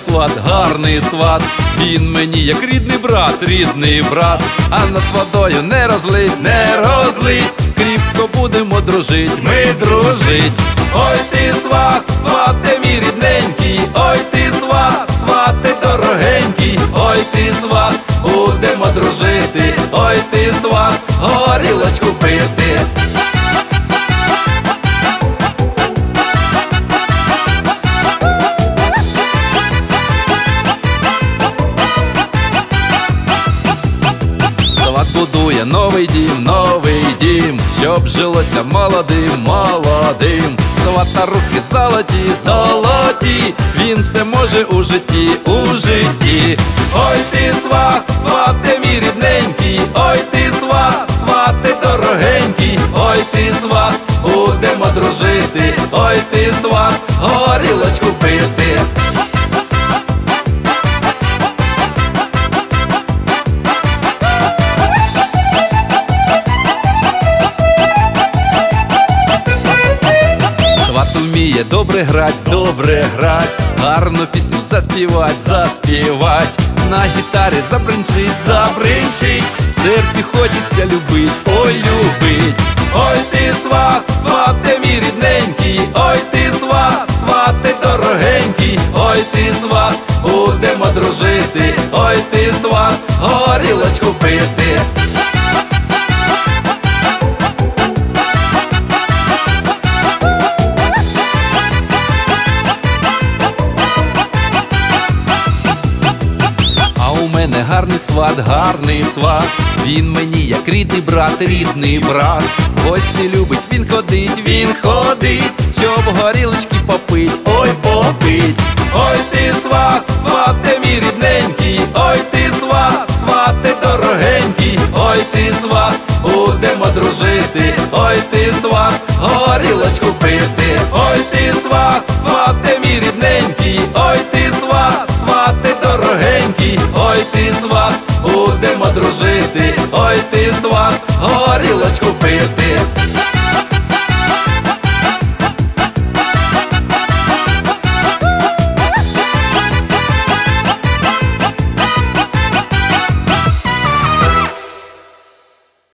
сват, гарний сват. Він мені як рідний брат, а нас водою не розлить, кріпко будемо дружить, ми дружить. Ой ти сват, свате мій рідненький, ой ти сват, свате дорогенький, ой ти сват, будемо дружити, ой ти сват, горілочку пити. Сват будує новий дім, щоб жилося молодим. Свата руки золоті, він все може у житті. Ой ти сват, свате мій рідненький, ой ти сват, свате дорогенький, ой ти сват, будемо дружити, ой ти сват, горілочку пити. Сват уміє добре грать, гарну пісню заспівать, на гітарі забринчить, в серці хочеться любить, ой любить. Ой ти сват, свате мій рідненький, ой ти сват, свате дорогенький, ой ти сват, будемо дружити, ой ти сват, горілочку пити. Гарний сват, він мені як рідний брат. Гості любить, він ходить, щоб горілочки попить, ой попить. Ой ти сват, свате мій рідненький, ой ти сват, свате дорогенький, ой ти сват, будемо дружити, ой ти сват, горілочку пити. Ой ти сват, свате мій рідненький, ой ти сват, свате дорогенький, ой ти сват, будемо дружити, ой ти сват, горілочку